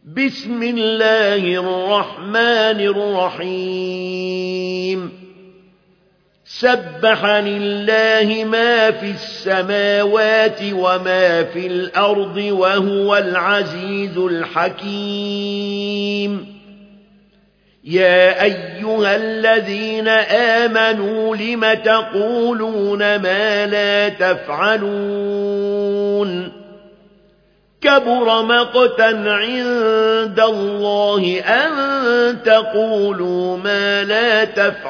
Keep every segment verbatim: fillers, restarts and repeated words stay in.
بسم الله الرحمن الرحيم سبح لله ما في السماوات وما في الأرض وهو العزيز الحكيم يا أيها الذين آمنوا لم تقولون ما لا تفعلون كبر مقتا عند الله أن تقولوا ما لا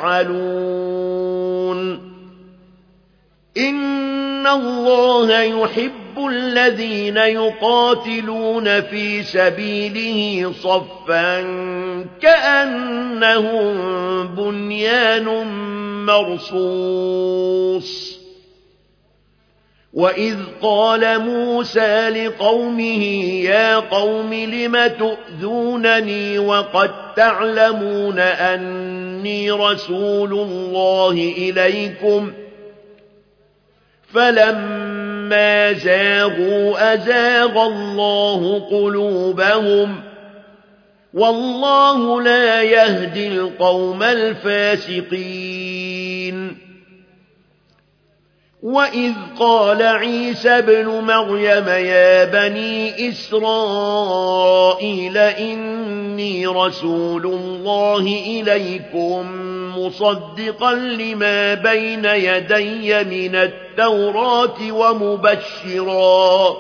تفعلون إن الله يحب الذين يقاتلون في سبيله صفا كأنهم بنيان مرصوص وإذ قال موسى لقومه يا قوم لم تؤذونني وقد تعلمون أني رسول الله إليكم فلما زاغوا أزاغ الله قلوبهم والله لا يهدي القوم الفاسقين وإذ قال عيسى ابن مريم يا بني إسرائيل إني رسول الله إليكم مصدقا لما بين يدي من التوراة ومبشرا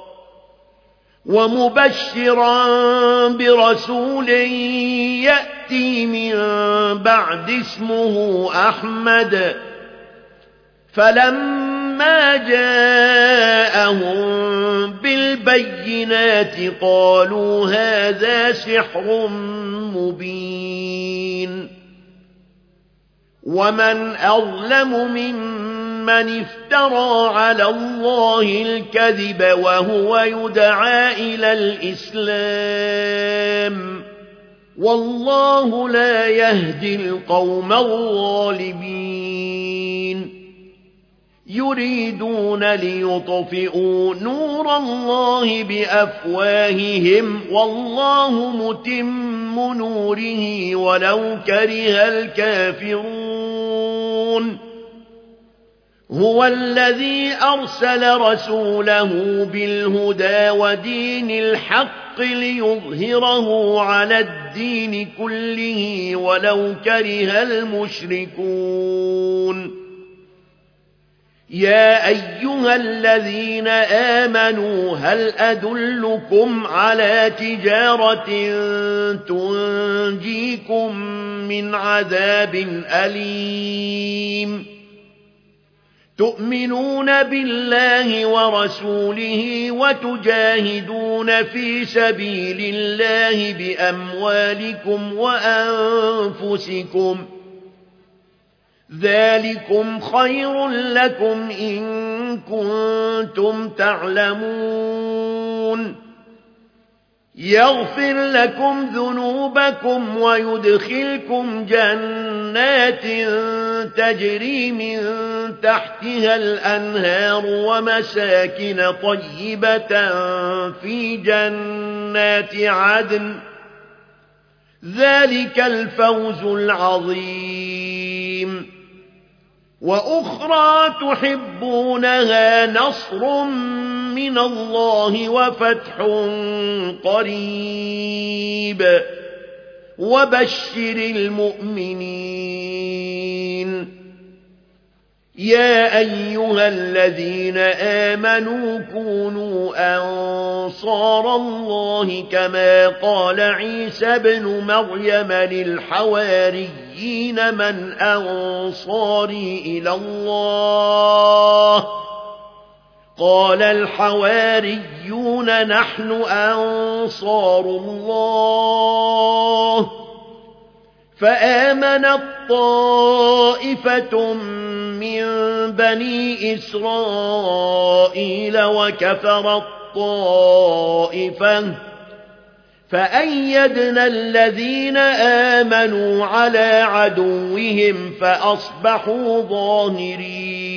ومبشرا برسول يأتي من بعد اسمه أحمد فلما جاءهم بالبينات قالوا هذا سحر مبين ومن أظلم ممن افترى على الله الكذب وهو يدعى إلى الإسلام والله لا يهدي القوم الظالمين يريدون ليطفئوا نور الله بأفواههم والله متم نوره ولو كره الكافرون هو الذي أرسل رسوله بالهدى ودين الحق ليظهره على الدين كله ولو كره المشركون يا أيها الذين آمنوا هل أدلكم على تجارة تنجيكم من عذاب أليم تؤمنون بالله ورسوله وتجاهدون في سبيل الله بأموالكم وأنفسكم ذلكم خير لكم إن كنتم تعلمون يغفر لكم ذنوبكم ويدخلكم جنات تجري من تحتها الأنهار ومساكن طيبة في جنات عدن ذلك الفوز العظيم وأخرى تحبونها نصر من الله وفتح قريب وبشر المؤمنين يا أيها الذين آمنوا كونوا أنصار الله كما قال عيسى بن مريم للحواريين من أنصاري إلى الله قال الحواريون نحن أنصار الله فآمنت طائفة من بني إسرائيل وكفرت طائفة فأيدنا الذين آمنوا على عدوهم فأصبحوا ظاهرين